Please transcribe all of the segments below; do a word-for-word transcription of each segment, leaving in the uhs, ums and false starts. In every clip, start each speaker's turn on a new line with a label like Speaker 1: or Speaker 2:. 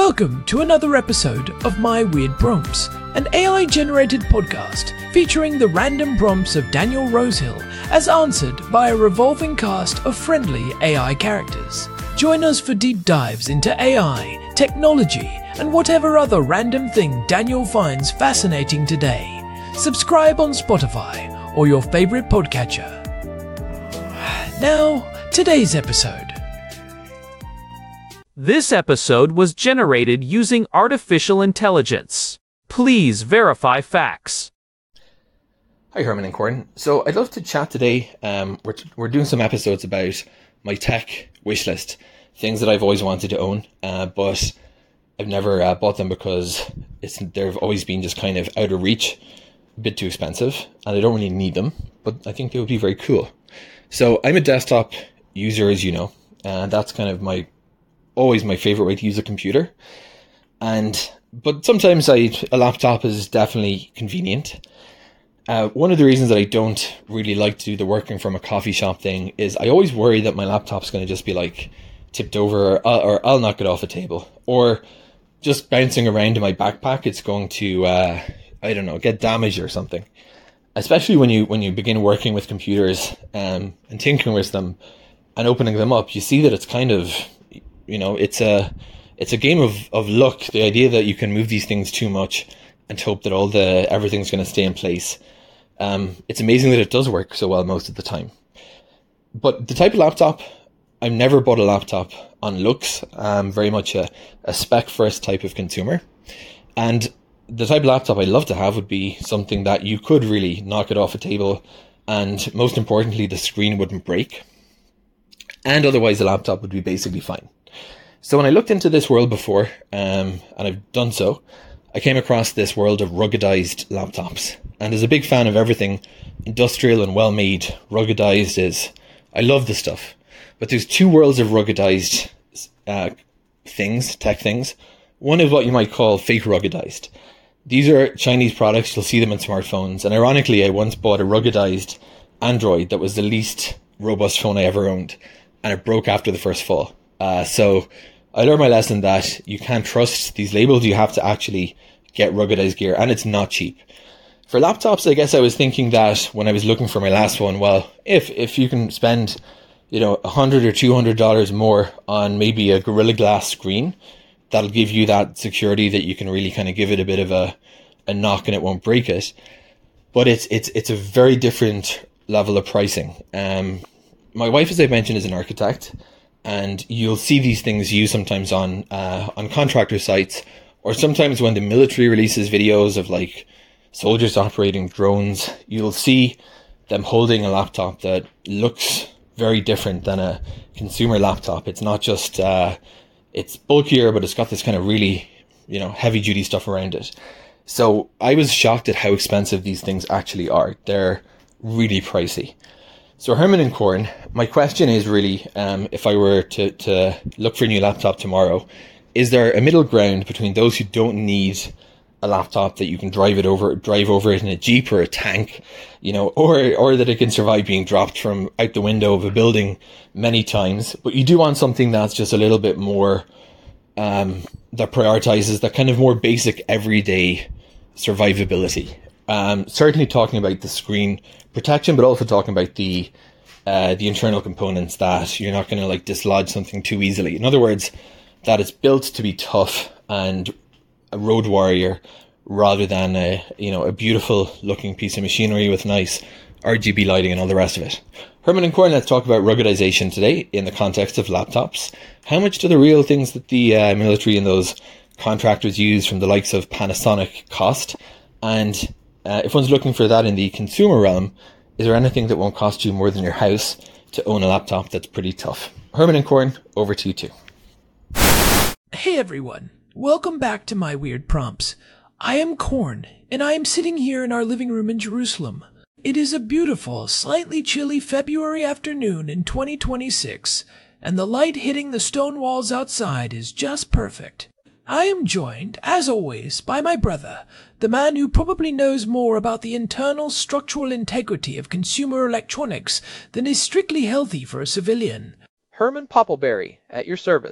Speaker 1: Welcome to another episode of My Weird Prompts, an A I-generated podcast featuring the random prompts of Daniel Rosehill as answered by a revolving cast of friendly A I characters. Join us for deep dives into A I, technology, and whatever other random thing Daniel finds fascinating today. Subscribe on Spotify or your favorite podcatcher. Now, today's episode.
Speaker 2: This episode was generated using artificial intelligence. Please verify facts.
Speaker 3: Hi, Herman and Corin. So I'd love to chat today. Um, we're, we're doing some episodes about my tech wish list, things that I've always wanted to own, uh, but I've never uh, bought them because it's they've always been just kind of out of reach, a bit too expensive, and I don't really need them, but I think they would be very cool. So I'm a desktop user, as you know, and that's kind of my always my favorite way to use a computer. And but sometimes I a laptop is definitely convenient. Uh, one of the reasons that I don't really like to do the working from a coffee shop thing is I always worry that my laptop's going to just be like tipped over, or, or I'll knock it off a table, or just bouncing around in my backpack. It's going to uh, I don't know, get damaged or something. Especially when you when you begin working with computers um, and tinkering with them and opening them up, you see that it's kind of You know, it's a it's a game of, of luck. The idea that you can move these things too much and hope that all the everything's going to stay in place. Um, it's amazing that it does work so well most of the time. But the type of laptop, I've never bought a laptop on looks. I'm very much a, a spec first type of consumer. And the type of laptop I'd love to have would be something that you could really knock it off a table, and most importantly, the screen wouldn't break. And otherwise, the laptop would be basically fine. So when I looked into this world before, um, and I've done so, I came across this world of ruggedized laptops. And as a big fan of everything industrial and well-made, ruggedized is, I love this stuff. But there's two worlds of ruggedized uh, things, tech things. One is what you might call fake ruggedized. These are Chinese products, you'll see them in smartphones. And ironically, I once bought a ruggedized Android that was the least robust phone I ever owned, and it broke after the first fall. Uh, so I learned my lesson that you can't trust these labels. You have to actually get ruggedized gear, and it's not cheap. For laptops, I guess I was thinking that when I was looking for my last one, well, if if you can spend, you know, a hundred or two hundred dollars more on maybe a Gorilla Glass screen, that'll give you that security that you can really kind of give it a bit of a a knock and it won't break it. But it's it's it's a very different level of pricing. Um, my wife, as I mentioned, is an architect. And you'll see these things used sometimes on uh, on contractor sites, or sometimes when the military releases videos of like soldiers operating drones, you'll see them holding a laptop that looks very different than a consumer laptop. It's not just, uh, it's bulkier, but it's got this kind of really, you know, heavy duty stuff around it. So I was shocked at how expensive these things actually are. They're really pricey. So Herman and Corin, my question is really, um, if I were to, to look for a new laptop tomorrow, is there a middle ground between those who don't need a laptop that you can drive it over, drive over it in a Jeep or a tank, you know, or, or that it can survive being dropped from out the window of a building many times, but you do want something that's just a little bit more, um, that prioritizes that kind of more basic everyday survivability. Um, certainly talking about the screen protection, but also talking about the uh, the internal components, that you're not going to like dislodge something too easily. In other words, that it's built to be tough and a road warrior rather than a you know a beautiful looking piece of machinery with nice R G B lighting and all the rest of it. Herman and Corin, let's talk about ruggedization today in the context of laptops. How much do the real things that the uh, military and those contractors use from the likes of Panasonic cost? And Uh, if one's looking for that in the consumer realm, is there anything that won't cost you more than your house to own a laptop that's pretty tough? Herman and Corin, over to you two.
Speaker 1: Hey everyone, welcome back to My Weird Prompts. I am Corn, and I am sitting here in our living room in Jerusalem. It is a beautiful, slightly chilly February afternoon in twenty twenty-six, and the light hitting the stone walls outside is just perfect. I am joined, as always, by my brother, the man who probably knows more about the internal structural integrity of consumer electronics than is strictly healthy for a civilian.
Speaker 4: Herman Poppleberry, at your service.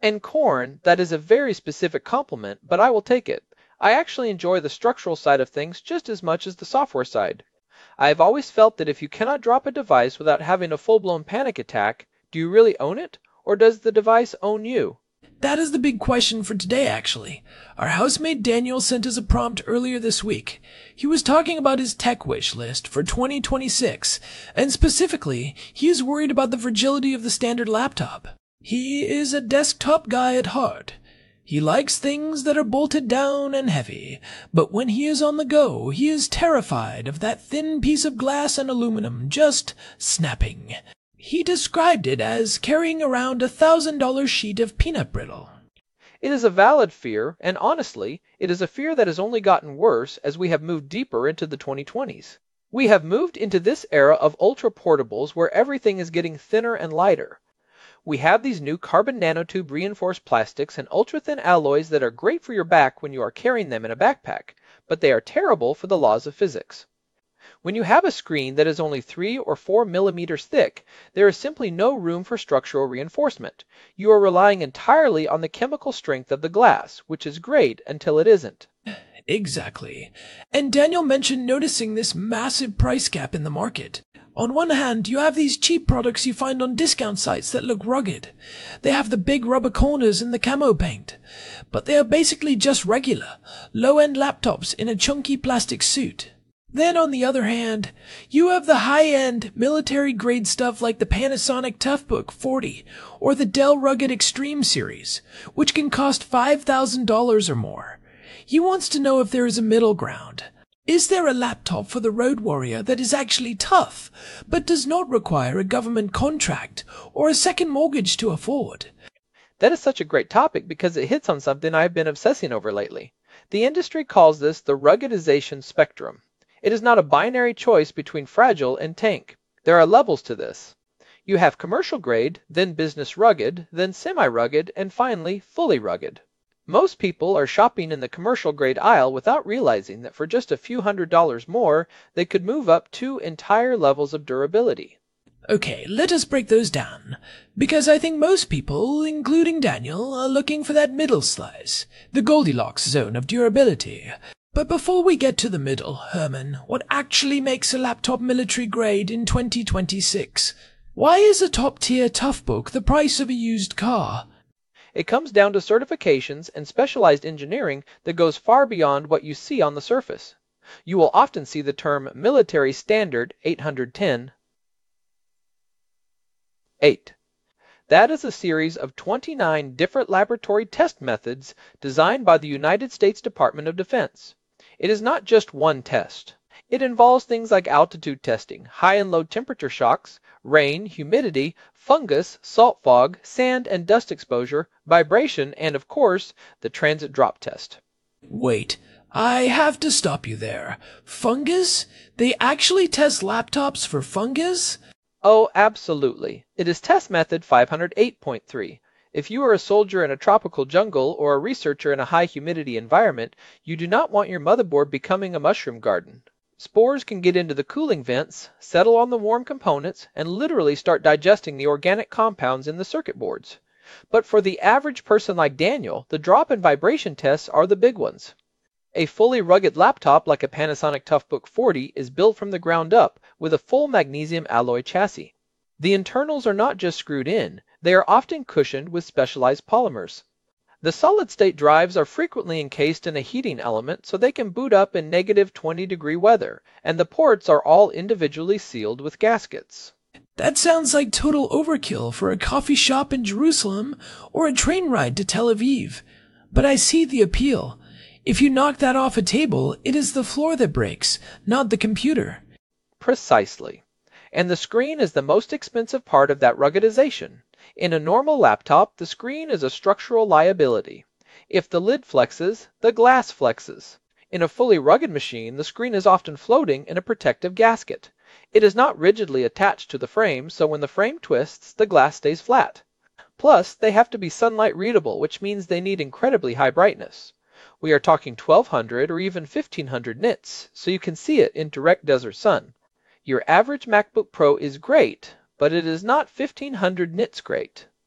Speaker 4: And corn, that is a very specific compliment, but I will take it. I actually enjoy the structural side of things just as much as the software side. I have always felt that if you cannot drop a device without having a full-blown panic attack, do you really own it, or does the device own you?
Speaker 1: That is the big question for today, actually. Our housemate Daniel sent us a prompt earlier this week. He was talking about his tech wish list for twenty twenty-six, and specifically, he is worried about the fragility of the standard laptop. He is a desktop guy at heart. He likes things that are bolted down and heavy, but when he is on the go, he is terrified of that thin piece of glass and aluminum just snapping. He described it as carrying around a thousand dollar sheet of peanut brittle.
Speaker 4: It is a valid fear, and honestly, it is a fear that has only gotten worse as we have moved deeper into the twenty twenties. We have moved into this era of ultra portables where everything is getting thinner and lighter. We have these new carbon nanotube reinforced plastics and ultra-thin alloys that are great for your back when you are carrying them in a backpack, but they are terrible for the laws of physics. When you have a screen that is only three or four millimeters thick, there is simply no room for structural reinforcement. You are relying entirely on the chemical strength of the glass, which is great until it isn't.
Speaker 1: Exactly. And Daniel mentioned noticing this massive price gap in the market. On one hand, you have these cheap products you find on discount sites that look rugged. They have the big rubber corners and the camo paint. But they are basically just regular, low-end laptops in a chunky plastic suit. Then on the other hand, you have the high-end, military-grade stuff like the Panasonic Toughbook forty or the Dell Rugged Extreme series, which can cost five thousand dollars or more. He wants to know if there is a middle ground. Is there a laptop for the road warrior that is actually tough, but does not require a government contract or a second mortgage to afford?
Speaker 4: That is such a great topic because it hits on something I have been obsessing over lately. The industry calls this the ruggedization spectrum. It is not a binary choice between fragile and tank. There are levels to this. You have commercial grade, then business rugged, then semi-rugged, and finally fully rugged. Most people are shopping in the commercial grade aisle without realizing that for just a few hundred dollars more, they could move up two entire levels of durability.
Speaker 1: Okay, let us break those down, because I think most people, including Daniel, are looking for that middle slice, the Goldilocks zone of durability. But before we get to the middle, Herman, what actually makes a laptop military grade in twenty twenty-six? Why is a top-tier Toughbook the price of a used car?
Speaker 4: It comes down to certifications and specialized engineering that goes far beyond what you see on the surface. You will often see the term Military Standard eight ten. eight. That is a series of twenty-nine different laboratory test methods designed by the United States Department of Defense. It is not just one test. It involves things like altitude testing, high and low temperature shocks, rain, humidity, fungus, salt fog, sand and dust exposure, vibration, and of course, the transit drop test.
Speaker 1: Wait, I have to stop you there. Fungus? They actually test laptops for fungus?
Speaker 4: Oh, absolutely. It is test method five oh eight point three. If you are a soldier in a tropical jungle or a researcher in a high humidity environment, you do not want your motherboard becoming a mushroom garden. Spores can get into the cooling vents, settle on the warm components, and literally start digesting the organic compounds in the circuit boards. But for the average person like Daniel, the drop and vibration tests are the big ones. A fully rugged laptop like a Panasonic Toughbook forty is built from the ground up with a full magnesium alloy chassis. The internals are not just screwed in, they are often cushioned with specialized polymers. The solid-state drives are frequently encased in a heating element so they can boot up in negative twenty degree weather, and the ports are all individually sealed with gaskets.
Speaker 1: That sounds like total overkill for a coffee shop in Jerusalem or a train ride to Tel Aviv. But I see the appeal. If you knock that off a table, it is the floor that breaks, not the computer.
Speaker 4: Precisely. And the screen is the most expensive part of that ruggedization. In a normal laptop, the screen is a structural liability. If the lid flexes, the glass flexes. In a fully rugged machine, the screen is often floating in a protective gasket. It is not rigidly attached to the frame, so when the frame twists, the glass stays flat. Plus, they have to be sunlight readable, which means they need incredibly high brightness. We are talking twelve hundred or even fifteen hundred nits, so you can see it in direct desert sun. Your average MacBook Pro is great, but it is not fifteen hundred nits great.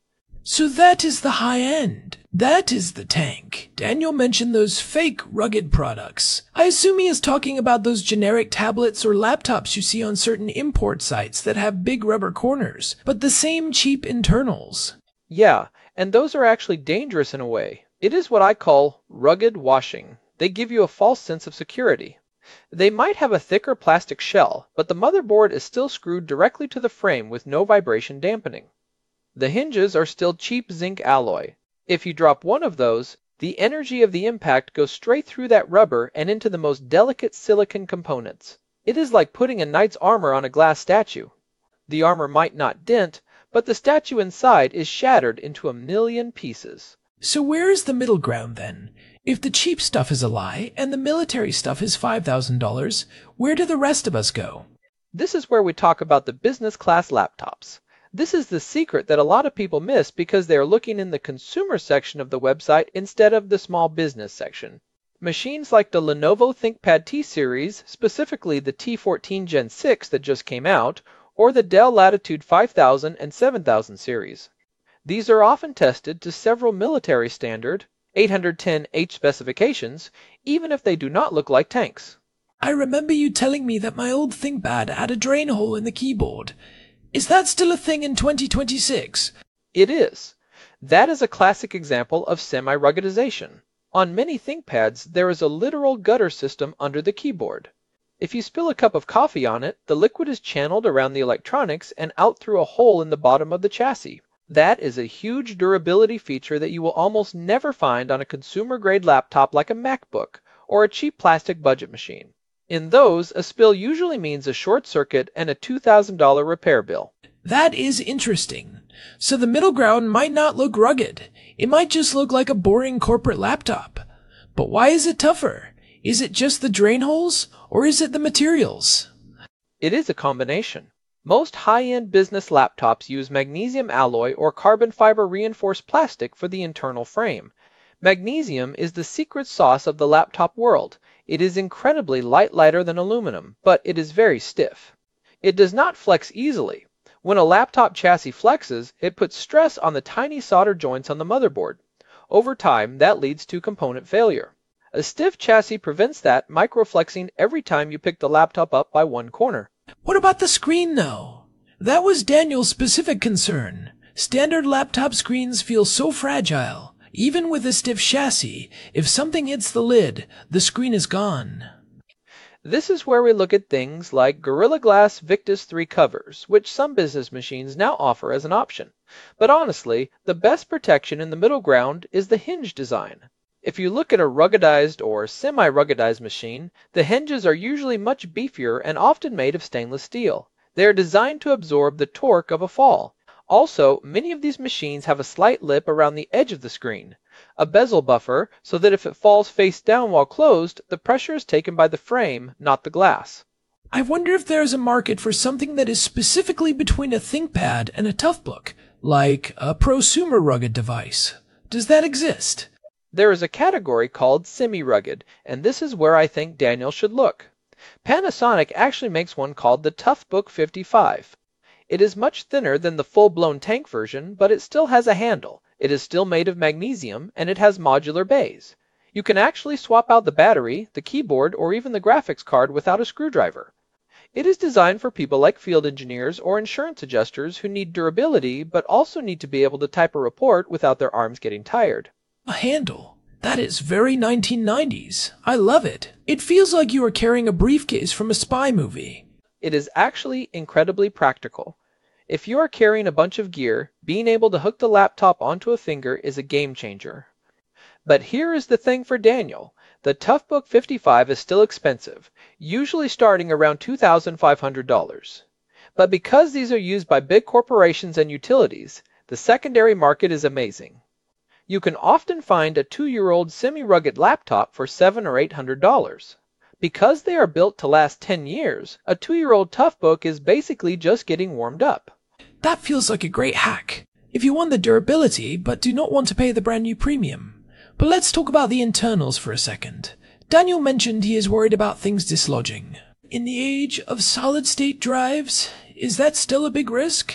Speaker 1: So that is the high end. That is the tank. Daniel mentioned those fake rugged products. I assume he is talking about those generic tablets or laptops you see on certain import sites that have big rubber corners, but the same cheap internals.
Speaker 4: Yeah, and those are actually dangerous in a way. It is what I call rugged washing. They give you a false sense of security. They might have a thicker plastic shell, but the motherboard is still screwed directly to the frame with no vibration dampening. The hinges are still cheap zinc alloy. If you drop one of those, the energy of the impact goes straight through that rubber and into the most delicate silicon components. It is like putting a knight's armor on a glass statue. The armor might not dent, but the statue inside is shattered into a million pieces.
Speaker 1: So where is the middle ground then? If the cheap stuff is a lie and the military stuff is five thousand dollars, where do the rest of us go?
Speaker 4: This is where we talk about the business class laptops. This is the secret that a lot of people miss because they are looking in the consumer section of the website instead of the small business section. Machines like the Lenovo ThinkPad T series, specifically the T fourteen Gen six that just came out, or the Dell Latitude five thousand and seven thousand series. These are often tested to several military standard, eight ten H specifications, even if they do not look like tanks.
Speaker 1: I remember you telling me that my old ThinkPad had a drain hole in the keyboard. Is that still a thing in twenty twenty-six?
Speaker 4: It is. That is a classic example of semi-ruggedization. On many ThinkPads, there is a literal gutter system under the keyboard. If you spill a cup of coffee on it, the liquid is channeled around the electronics and out through a hole in the bottom of the chassis. That is a huge durability feature that you will almost never find on a consumer-grade laptop like a MacBook or a cheap plastic budget machine. In those, a spill usually means a short circuit and a two thousand dollars repair bill.
Speaker 1: That is interesting. So the middle ground might not look rugged. It might just look like a boring corporate laptop. But why is it tougher? Is it just the drain holes, or is it the materials?
Speaker 4: It is a combination. Most high-end business laptops use magnesium alloy or carbon fiber reinforced plastic for the internal frame. Magnesium is the secret sauce of the laptop world. It is incredibly light lighter than aluminum, but it is very stiff. It does not flex easily. When a laptop chassis flexes, it puts stress on the tiny solder joints on the motherboard. Over time, that leads to component failure. A stiff chassis prevents that microflexing every time you pick the laptop up by one corner.
Speaker 1: What about the screen, though? That was Daniel's specific concern. Standard laptop screens feel so fragile. Even with a stiff chassis, if something hits the lid, the screen is gone.
Speaker 4: This is where we look at things like Gorilla Glass Victus three covers, which some business machines now offer as an option. But honestly, the best protection in the middle ground is the hinge design. If you look at a ruggedized or semi-ruggedized machine, the hinges are usually much beefier and often made of stainless steel. They are designed to absorb the torque of a fall. Also, many of these machines have a slight lip around the edge of the screen, a bezel buffer so that if it falls face down while closed, the pressure is taken by the frame, not the glass.
Speaker 1: I wonder if there is a market for something that is specifically between a ThinkPad and a Toughbook, like a prosumer rugged device. Does that exist?
Speaker 4: There is a category called semi-rugged, and this is where I think Daniel should look. Panasonic actually makes one called the Toughbook fifty-five. It is much thinner than the full-blown tank version, but it still has a handle. It is still made of magnesium, and it has modular bays. You can actually swap out the battery, the keyboard, or even the graphics card without a screwdriver. It is designed for people like field engineers or insurance adjusters who need durability, but also need to be able to type a report without their arms getting tired.
Speaker 1: A handle? That is very nineteen nineties. I love it. It feels like you are carrying a briefcase from a spy movie.
Speaker 4: It is actually incredibly practical. If you are carrying a bunch of gear, being able to hook the laptop onto a finger is a game changer. But here is the thing for Daniel. The Toughbook fifty-five is still expensive, usually starting around two thousand five hundred dollars. But because these are used by big corporations and utilities, the secondary market is amazing. You can often find a two-year-old semi-rugged laptop for seven hundred or eight hundred dollars. Because they are built to last ten years, a two-year-old Toughbook is basically just getting warmed up.
Speaker 1: That feels like a great hack. If you want the durability, but do not want to pay the brand new premium. But let's talk about the internals for a second. Daniel mentioned he is worried about things dislodging. In the age of solid-state drives, is that still a big risk?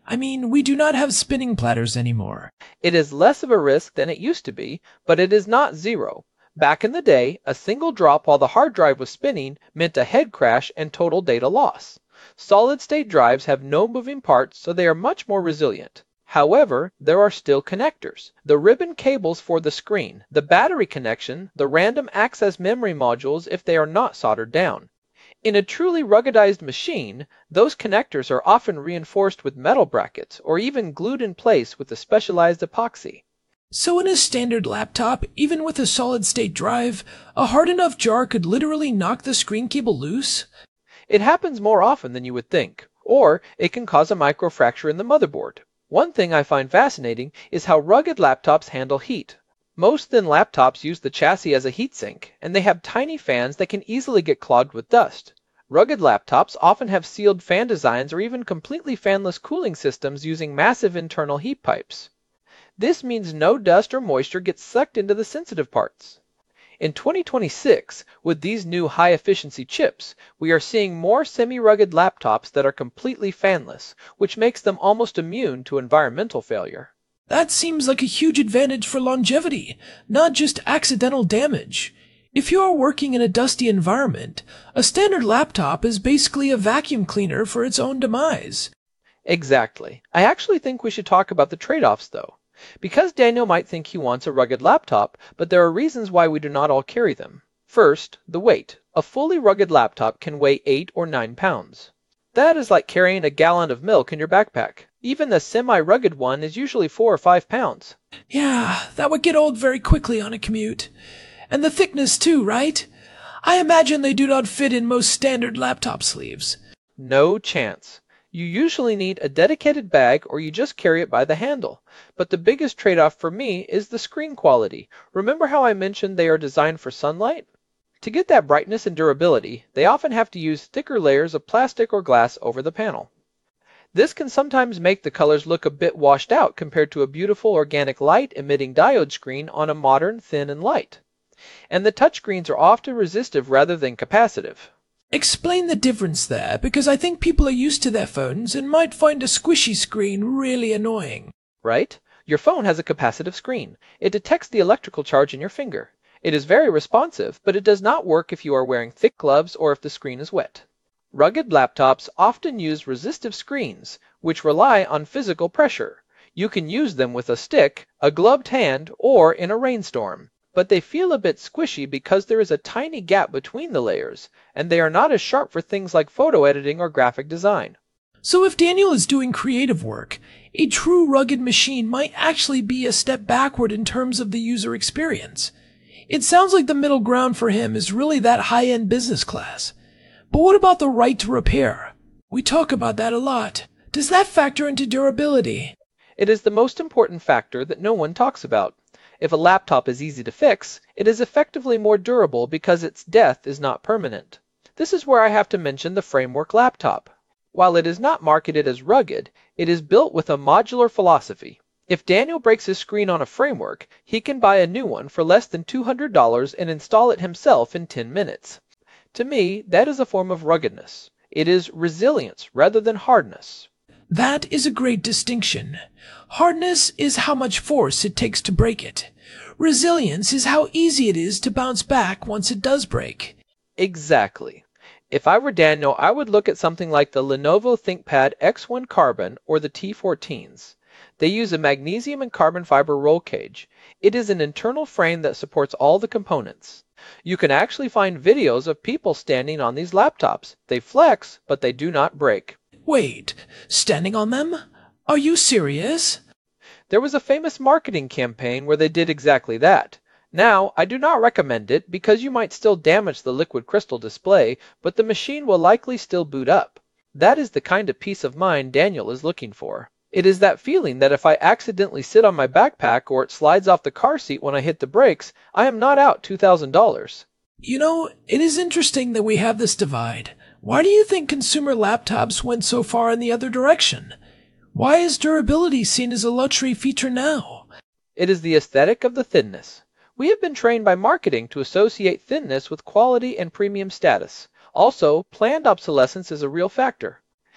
Speaker 1: I mean, we do not have spinning platters anymore.
Speaker 4: It is less of a risk than it used to be, but it is not zero. Back in the day, a single drop while the hard drive was spinning meant a head crash and total data loss. Solid-state drives have no moving parts, so they are much more resilient. However, there are still connectors. The ribbon cables for the screen, the battery connection, the random access memory modules if they are not soldered down. In a truly ruggedized machine, those connectors are often reinforced with metal brackets or even glued in place with a specialized epoxy.
Speaker 1: So in a standard laptop, even with a solid-state drive, a hard enough jar could literally knock the screen cable loose?
Speaker 4: It happens more often than you would think, or it can cause a microfracture in the motherboard. One thing I find fascinating is how rugged laptops handle heat. Most thin laptops use the chassis as a heatsink, and they have tiny fans that can easily get clogged with dust. Rugged laptops often have sealed fan designs or even completely fanless cooling systems using massive internal heat pipes. This means no dust or moisture gets sucked into the sensitive parts. In twenty twenty-six, with these new high-efficiency chips, we are seeing more semi-rugged laptops that are completely fanless, which makes them almost immune to environmental failure.
Speaker 1: That seems like a huge advantage for longevity, not just accidental damage. If you are working in a dusty environment, a standard laptop is basically a vacuum cleaner for its own demise.
Speaker 4: Exactly. I actually think we should talk about the trade-offs, though. Because Daniel might think he wants a rugged laptop, but there are reasons why we do not all carry them. First, the weight. A fully rugged laptop can weigh eight or nine pounds. That is like carrying a gallon of milk in your backpack. Even the semi-rugged one is usually four or five pounds.
Speaker 1: Yeah, that would get old very quickly on a commute. And the thickness too, right? I imagine they do not fit in most standard laptop sleeves.
Speaker 4: No chance. You usually need a dedicated bag or you just carry it by the handle. But the biggest trade-off for me is the screen quality. Remember how I mentioned they are designed for sunlight? To get that brightness and durability, they often have to use thicker layers of plastic or glass over the panel. This can sometimes make the colors look a bit washed out compared to a beautiful organic light-emitting diode screen on a modern, thin, and light. And the touchscreens are often resistive rather than capacitive.
Speaker 1: Explain the difference there, because I think people are used to their phones and might find a squishy screen really annoying.
Speaker 4: Right? Your phone has a capacitive screen. It detects the electrical charge in your finger. It is very responsive, but it does not work if you are wearing thick gloves or if the screen is wet. Rugged laptops often use resistive screens, which rely on physical pressure. You can use them with a stick, a gloved hand, or in a rainstorm. But they feel a bit squishy because there is a tiny gap between the layers, and they are not as sharp for things like photo editing or graphic design.
Speaker 1: So if Daniel is doing creative work, a true rugged machine might actually be a step backward in terms of the user experience. It sounds like the middle ground for him is really that high-end business class. But what about the right to repair? We talk about that a lot. Does that factor into durability?
Speaker 4: It is the most important factor that no one talks about. If a laptop is easy to fix, it is effectively more durable because its death is not permanent. This is where I have to mention the Framework laptop. While it is not marketed as rugged, it is built with a modular philosophy. If Daniel breaks his screen on a Framework, he can buy a new one for less than two hundred dollars and install it himself in ten minutes. To me, that is a form of ruggedness. It is resilience rather than hardness.
Speaker 1: That is a great distinction. Hardness is how much force it takes to break it. Resilience is how easy it is to bounce back once it does break.
Speaker 4: Exactly. If I were Daniel, I would look at something like the Lenovo ThinkPad X one Carbon or the T fourteens. They use a magnesium and carbon fiber roll cage. It is an internal frame that supports all the components. You can actually find videos of people standing on these laptops. They flex, but they do not break.
Speaker 1: Wait, standing on them? Are you serious?
Speaker 4: There was a famous marketing campaign where they did exactly that. Now, I do not recommend it because you might still damage the liquid crystal display, but the machine will likely still boot up. That is the kind of peace of mind Daniel is looking for. It is that feeling that if I accidentally sit on my backpack or it slides off the car seat when I hit the brakes, I am not out two thousand dollars.
Speaker 1: You know, it is interesting that we have this divide. Why do you think consumer laptops went so far in the other direction? Why is durability seen as a luxury feature now?
Speaker 4: It is the aesthetic of the thinness. We have been trained by marketing to associate thinness with quality and premium status. Also, planned obsolescence is a real factor.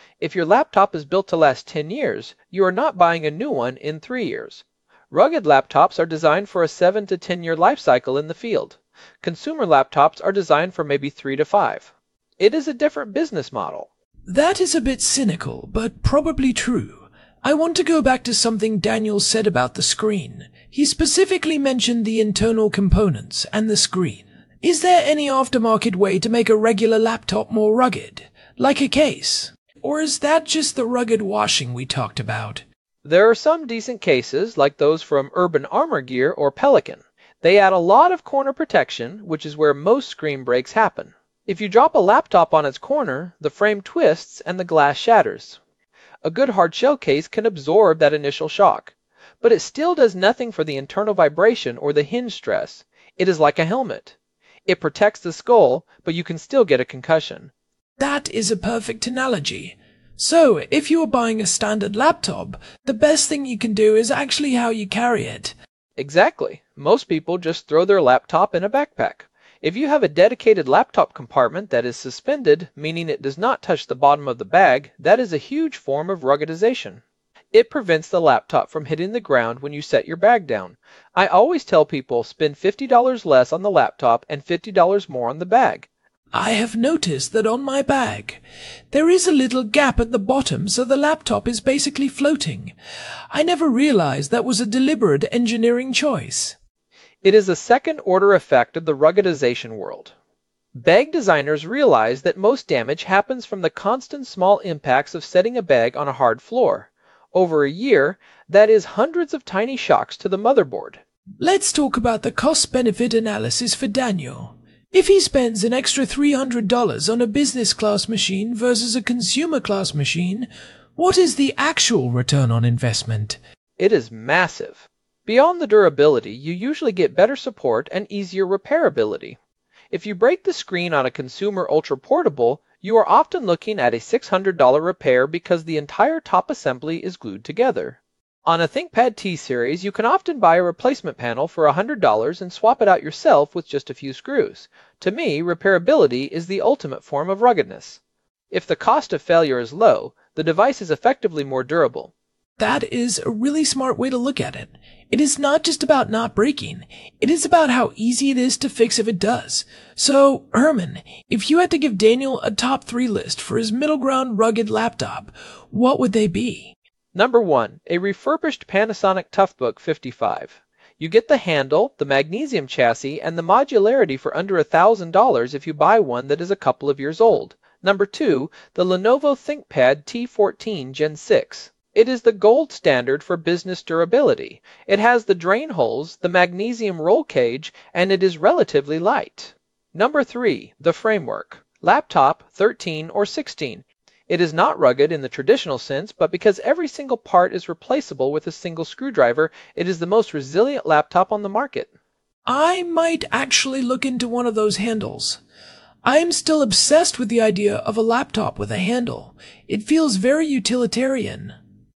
Speaker 4: If your laptop is built to last ten years, you are not buying a new one in three years. Rugged laptops are designed for a seven to ten year life cycle in the field. Consumer laptops are designed for maybe three to five. It is a different business model.
Speaker 1: That is a bit cynical, but probably true. I want to go back to something Daniel said about the screen. He specifically mentioned the internal components and the screen. Is there any aftermarket way to make a regular laptop more rugged, like a case? Or is that just the rugged washing we talked about?
Speaker 4: There are some decent cases, like those from Urban Armor Gear or Pelican. They add a lot of corner protection, which is where most screen breaks happen. If you drop a laptop on its corner, the frame twists and the glass shatters. A good hard shell case can absorb that initial shock, but it still does nothing for the internal vibration or the hinge stress. It is like a helmet. It protects the skull, but you can still get a concussion.
Speaker 1: That is a perfect analogy. So, if you are buying a standard laptop, the best thing you can do is actually how you carry it.
Speaker 4: Exactly. Most people just throw their laptop in a backpack. If you have a dedicated laptop compartment that is suspended, meaning it does not touch the bottom of the bag, that is a huge form of ruggedization. It prevents the laptop from hitting the ground when you set your bag down. I always tell people spend fifty dollars less on the laptop and fifty dollars more on the bag.
Speaker 1: I have noticed that on my bag, there is a little gap at the bottom so the laptop is basically floating. I never realized that was a deliberate engineering choice.
Speaker 4: It is a second-order effect of the ruggedization world. Bag designers realize that most damage happens from the constant small impacts of setting a bag on a hard floor. Over a year, that is hundreds of tiny shocks to the motherboard.
Speaker 1: Let's talk about the cost-benefit analysis for Daniel. If he spends an extra three hundred dollars on a business-class machine versus a consumer-class machine, what is the actual return on investment?
Speaker 4: It is massive. Beyond the durability, you usually get better support and easier repairability. If you break the screen on a consumer ultra-portable, you are often looking at a six hundred dollars repair because the entire top assembly is glued together. On a ThinkPad T-Series, you can often buy a replacement panel for one hundred dollars and swap it out yourself with just a few screws. To me, repairability is the ultimate form of ruggedness. If the cost of failure is low, the device is effectively more durable.
Speaker 1: That is a really smart way to look at it. It is not just about not breaking. It is about how easy it is to fix if it does. So, Herman, if you had to give Daniel a top three list for his middle ground rugged laptop, what would they be?
Speaker 4: Number one, a refurbished Panasonic Toughbook fifty-five. You get the handle, the magnesium chassis, and the modularity for under one thousand dollars if you buy one that is a couple of years old. Number two, the Lenovo ThinkPad T fourteen Gen six. It is the gold standard for business durability. It has the drain holes, the magnesium roll cage, and it is relatively light. Number three, the framework. Laptop thirteen or sixteen. It is not rugged in the traditional sense, but because every single part is replaceable with a single screwdriver, it is the most resilient laptop on the market.
Speaker 1: I might actually look into one of those handles. I am still obsessed with the idea of a laptop with a handle. It feels very utilitarian.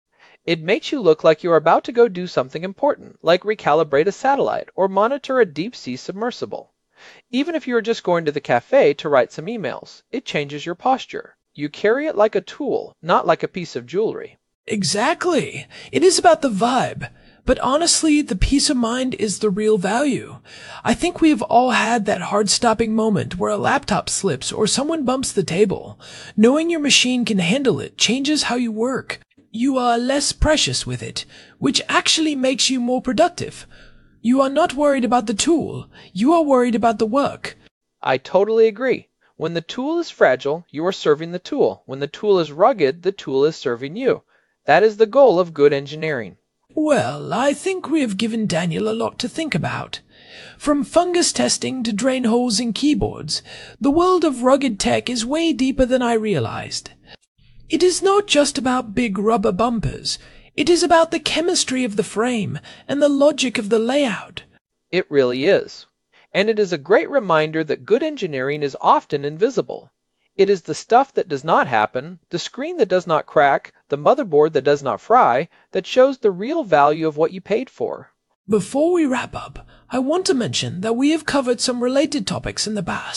Speaker 4: It makes you look like you are about to go do something important, like recalibrate a satellite or monitor a deep-sea submersible. Even if you are just going to the cafe to write some emails, it changes your posture. You carry it like a tool, not like a piece of jewelry.
Speaker 1: Exactly. It is about the vibe. But honestly, the peace of mind is the real value. I think we have all had that heart-stopping moment where a laptop slips or someone bumps the table. Knowing your machine can handle it changes how you work. You are less precious with it, which actually makes you more productive. You are not worried about the tool. You are worried about the work.
Speaker 4: I totally agree. When the tool is fragile, you are serving the tool. When the tool is rugged, the tool is serving you. That is the goal of good engineering.
Speaker 1: Well, I think we have given Daniel a lot to think about. From fungus testing to drain holes in keyboards, the world of rugged tech is way deeper than I realized. It is not just about big rubber bumpers. It is about the chemistry of the frame and the logic of the layout.
Speaker 4: It really is. And it is a great reminder that good engineering is often invisible. It is the stuff that does not happen, the screen that does not crack, the motherboard that does not fry, that shows the real value of what you paid for.
Speaker 1: Before we wrap up, I want to mention that we have covered some related topics in the past.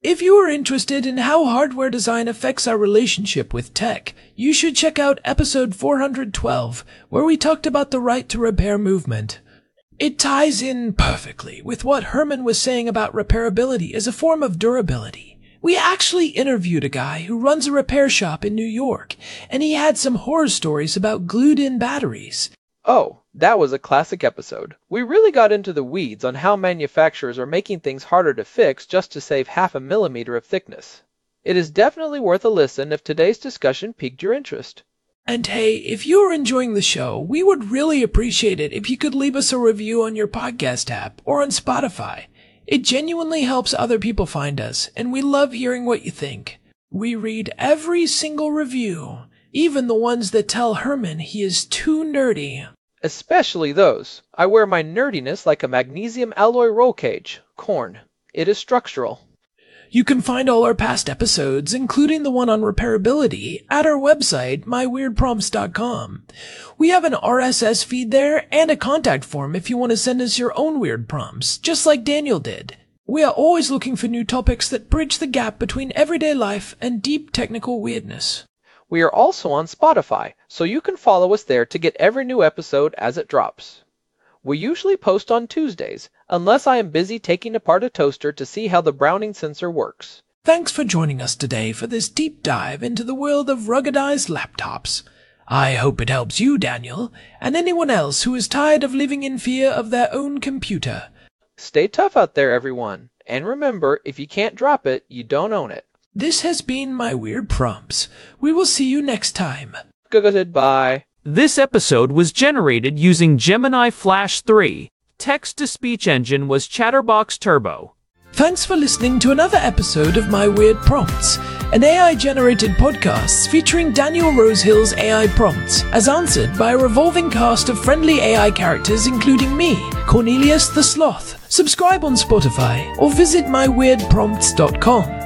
Speaker 1: If you are interested in how hardware design affects our relationship with tech, you should check out episode four hundred twelve, where we talked about the right to repair movement. It ties in perfectly with what Herman was saying about repairability as a form of durability. We actually interviewed a guy who runs a repair shop in New York, and he had some horror stories about glued-in batteries.
Speaker 4: Oh, that was a classic episode. We really got into the weeds on how manufacturers are making things harder to fix just to save half a millimeter of thickness. It is definitely worth a listen if today's discussion piqued your interest.
Speaker 1: And hey, if you are enjoying the show, we would really appreciate it if you could leave us a review on your podcast app or on Spotify. It genuinely helps other people find us, and we love hearing what you think. We read every single review, even the ones that tell Herman he is too nerdy.
Speaker 4: Especially those. I wear my nerdiness like a magnesium alloy roll cage. Corn. It is structural.
Speaker 1: You can find all our past episodes, including the one on repairability, at our website, my weird prompts dot com. We have an R S S feed there and a contact form if you want to send us your own weird prompts, just like Daniel did. We are always looking for new topics that bridge the gap between everyday life and deep technical weirdness.
Speaker 4: We are also on Spotify, so you can follow us there to get every new episode as it drops. We usually post on Tuesdays, unless I am busy taking apart a toaster to see how the browning sensor works.
Speaker 1: Thanks for joining us today for this deep dive into the world of ruggedized laptops. I hope it helps you, Daniel, and anyone else who is tired of living in fear of their own computer.
Speaker 4: Stay tough out there, everyone. And remember, if you can't drop it, you don't own it.
Speaker 1: This has been My Weird Prompts. We will see you next time.
Speaker 4: Goodbye.
Speaker 2: This episode was generated using Gemini Flash three. Text-to-speech engine was Chatterbox Turbo.
Speaker 1: Thanks for listening to another episode of My Weird Prompts, an A I-generated podcast featuring Daniel Rosehill's A I prompts, as answered by a revolving cast of friendly A I characters including me, Cornelius the Sloth. Subscribe on Spotify or visit my weird prompts dot com.